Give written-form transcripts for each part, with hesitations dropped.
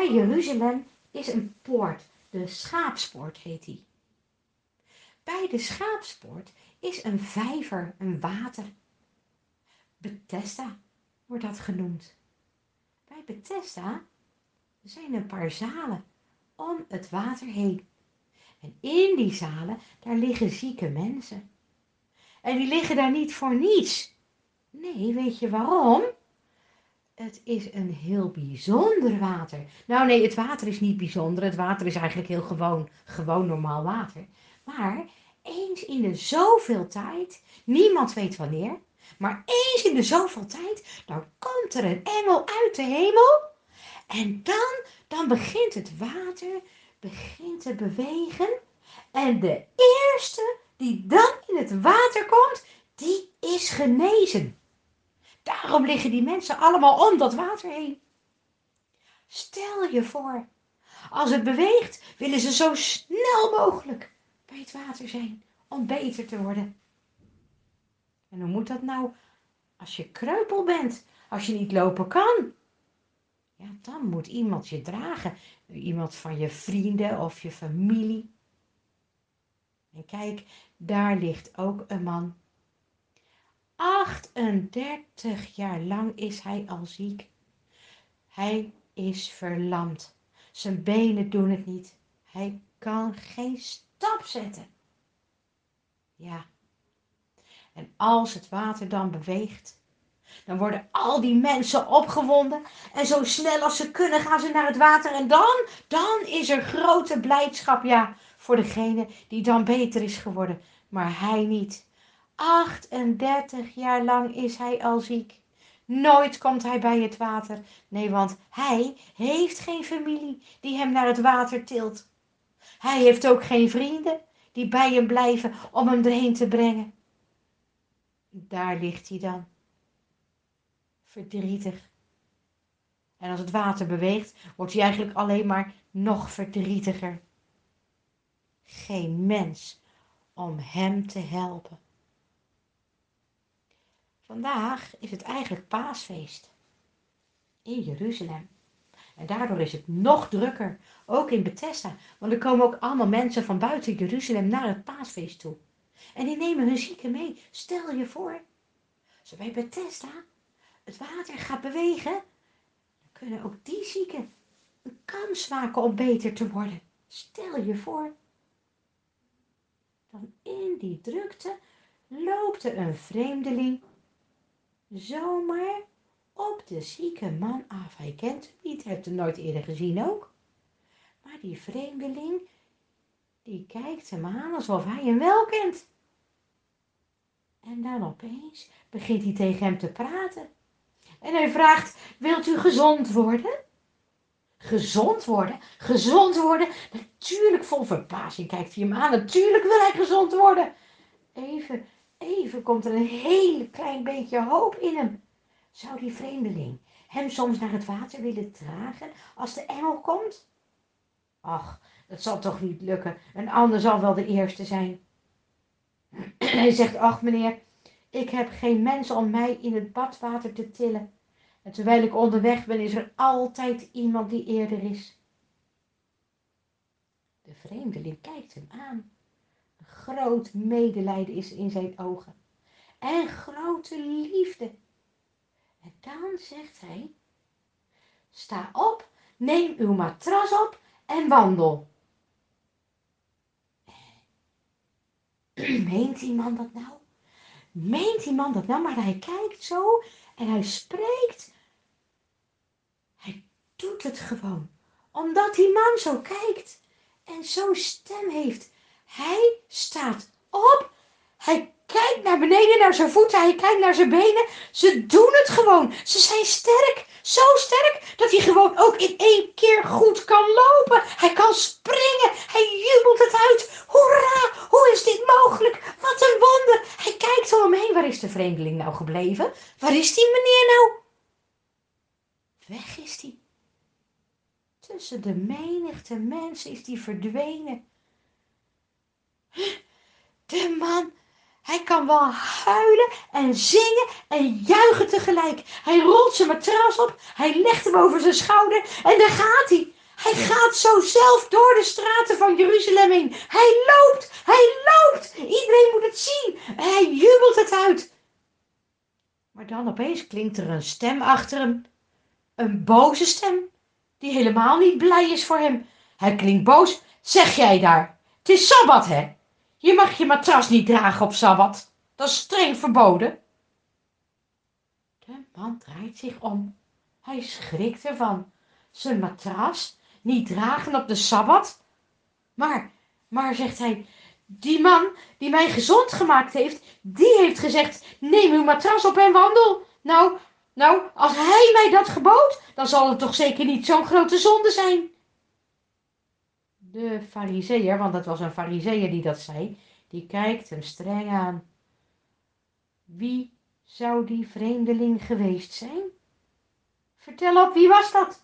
Bij Jeruzalem is een poort, de Schaapspoort heet die. Bij de Schaapspoort is een vijver, een water. Bethesda wordt dat genoemd. Bij Bethesda zijn een paar zalen om het water heen. En in die zalen, daar liggen zieke mensen. En die liggen daar niet voor niets. Nee, weet je waarom? Het is een heel bijzonder water. Nou nee, het water is niet bijzonder. Het water is eigenlijk heel gewoon normaal water. Maar eens in de zoveel tijd, niemand weet wanneer, maar eens in de zoveel tijd, dan komt er een engel uit de hemel. En dan begint het water te bewegen. En de eerste die dan in het water komt, die is genezen. Daarom liggen die mensen allemaal om dat water heen. Stel je voor, als het beweegt, willen ze zo snel mogelijk bij het water zijn om beter te worden. En hoe moet dat nou als je kreupel bent, als je niet lopen kan? Ja, dan moet iemand je dragen. Iemand van je vrienden of je familie. En kijk, daar ligt ook een man. 38 jaar lang is hij al ziek. Hij is verlamd. Zijn benen doen het niet. Hij kan geen stap zetten. Ja. En als het water dan beweegt, dan worden al die mensen opgewonden. En zo snel als ze kunnen gaan ze naar het water. En dan is er grote blijdschap, ja, voor degene die dan beter is geworden. Maar hij niet. 38 jaar lang is hij al ziek. Nooit komt hij bij het water. Nee, want hij heeft geen familie die hem naar het water tilt. Hij heeft ook geen vrienden die bij hem blijven om hem erheen te brengen. Daar ligt hij dan. Verdrietig. En als het water beweegt, wordt hij eigenlijk alleen maar nog verdrietiger. Geen mens om hem te helpen. Vandaag is het eigenlijk paasfeest in Jeruzalem. En daardoor is het nog drukker, ook in Bethesda. Want er komen ook allemaal mensen van buiten Jeruzalem naar het paasfeest toe. En die nemen hun zieken mee. Stel je voor, als bij Bethesda het water gaat bewegen, dan kunnen ook die zieken een kans maken om beter te worden. Stel je voor. Dan in die drukte loopt er een vreemdeling zomaar op de zieke man af. Hij kent hem niet, heeft hem nooit eerder gezien ook. Maar die vreemdeling, die kijkt hem aan alsof hij hem wel kent. En dan opeens begint hij tegen hem te praten. En hij vraagt, wilt u gezond worden? Gezond worden? Gezond worden? Natuurlijk, vol verbazing kijkt hij hem aan. Natuurlijk wil hij gezond worden. Even komt er een heel klein beetje hoop in hem. Zou die vreemdeling hem soms naar het water willen dragen als de engel komt? Ach, dat zal toch niet lukken. Een ander zal wel de eerste zijn. Hij zegt, ach meneer, ik heb geen mensen om mij in het badwater te tillen. En terwijl ik onderweg ben, is er altijd iemand die eerder is. De vreemdeling kijkt hem aan. Een groot medelijden is in zijn ogen. En grote liefde. En dan zegt hij, sta op, neem uw matras op en wandel. Meent die man dat nou? Meent die man dat nou? Maar hij kijkt zo en hij spreekt. Hij doet het gewoon. Omdat die man zo kijkt en zo'n stem heeft. Hij staat op. Hij kijkt naar beneden, naar zijn voeten. Hij kijkt naar zijn benen. Ze doen het gewoon. Ze zijn sterk. Zo sterk dat hij gewoon ook in 1 keer goed kan lopen. Hij kan springen. Hij jubelt het uit. Hoera, hoe is dit mogelijk? Wat een wonder. Hij kijkt om hem heen. Waar is de vreemdeling nou gebleven? Waar is die meneer nou? Weg is hij. Tussen de menigte mensen is hij verdwenen. De man, hij kan wel huilen en zingen en juichen tegelijk. Hij rolt zijn matras op, hij legt hem over zijn schouder en daar gaat hij. Hij gaat zo zelf door de straten van Jeruzalem heen. Hij loopt, hij loopt. Iedereen moet het zien. En hij jubelt het uit. Maar dan opeens klinkt er een stem achter hem. Een boze stem, die helemaal niet blij is voor hem. Hij klinkt boos. Zeg jij daar? Het is Sabbat, hè? Je mag je matras niet dragen op Sabbat. Dat is streng verboden. De man draait zich om. Hij schrikt ervan. Zijn matras niet dragen op de Sabbat? Maar, zegt hij, die man die mij gezond gemaakt heeft, die heeft gezegd, neem uw matras op en wandel. Nou, als hij mij dat gebood, dan zal het toch zeker niet zo'n grote zonde zijn. De farizeeër, want dat was een farizeeër die dat zei, die kijkt hem streng aan. Wie zou die vreemdeling geweest zijn? Vertel op, wie was dat?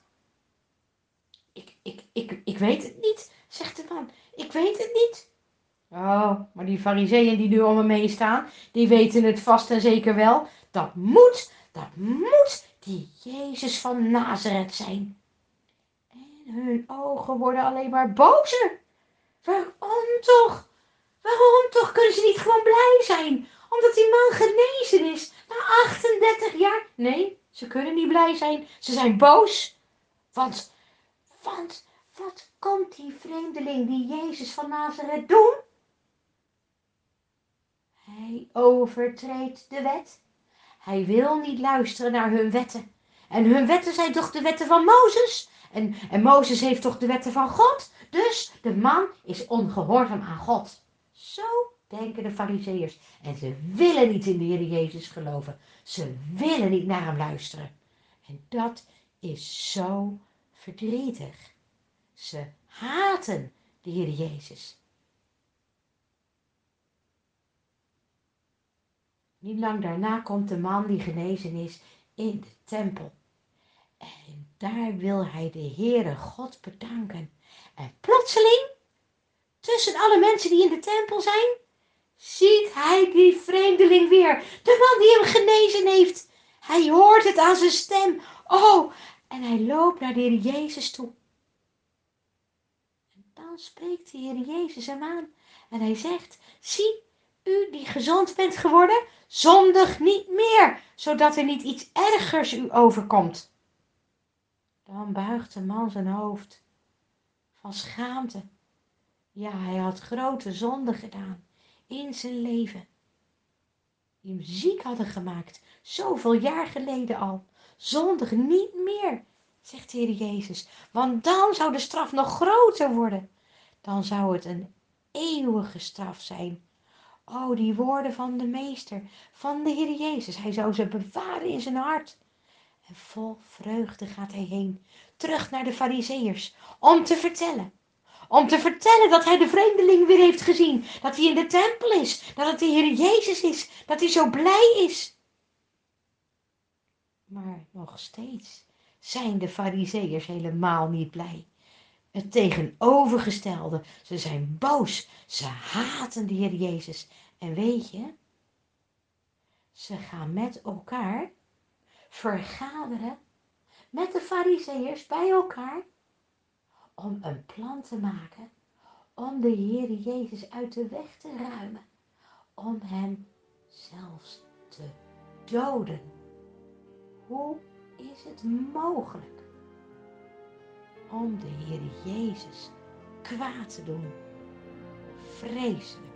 Ik weet het niet, zegt de man. Ik weet het niet. Oh, maar die farizeeën die nu om hem heen staan, die weten het vast en zeker wel. Dat moet die Jezus van Nazareth zijn. En hun ogen worden alleen maar bozer. Waarom toch? Waarom toch kunnen ze niet gewoon blij zijn? Omdat die man genezen is na 38 jaar. Nee, ze kunnen niet blij zijn. Ze zijn boos. Want wat komt die vreemdeling, die Jezus van Nazareth, doen? Hij overtreedt de wet. Hij wil niet luisteren naar hun wetten. En hun wetten zijn toch de wetten van Mozes? En Mozes heeft toch de wetten van God? Dus de man is ongehoorzaam aan God. Zo denken de farizeeërs. En ze willen niet in de Heer Jezus geloven. Ze willen niet naar hem luisteren. En dat is zo verdrietig. Ze haten de Heer Jezus. Niet lang daarna komt de man die genezen is in de tempel. En daar wil hij de Heere God bedanken. En plotseling, tussen alle mensen die in de tempel zijn, ziet hij die vreemdeling weer. De man die hem genezen heeft. Hij hoort het aan zijn stem. Oh, en hij loopt naar de Heer Jezus toe. En dan spreekt de Heer Jezus hem aan. En hij zegt, zie, u die gezond bent geworden, zondig niet meer, zodat er niet iets ergers u overkomt. Dan buigt de man zijn hoofd van schaamte. Ja, hij had grote zonden gedaan in zijn leven, die hem ziek hadden gemaakt, zoveel jaar geleden al. Zondig niet meer, zegt de Heer Jezus, want dan zou de straf nog groter worden. Dan zou het een eeuwige straf zijn. Oh, die woorden van de Meester, van de Heer Jezus, hij zou ze bewaren in zijn hart. En vol vreugde gaat hij heen, terug naar de Farizeeërs, om te vertellen. Om te vertellen dat hij de vreemdeling weer heeft gezien, dat hij in de tempel is, dat het de Heer Jezus is, dat hij zo blij is. Maar nog steeds zijn de Farizeeërs helemaal niet blij. Het tegenovergestelde, ze zijn boos, ze haten de Heer Jezus. En weet je, ze gaan met elkaar vergaderen, met de Farizeeërs bij elkaar, om een plan te maken, om de Heer Jezus uit de weg te ruimen, om hem zelfs te doden. Hoe is het mogelijk om de Heer Jezus kwaad te doen? Vreselijk.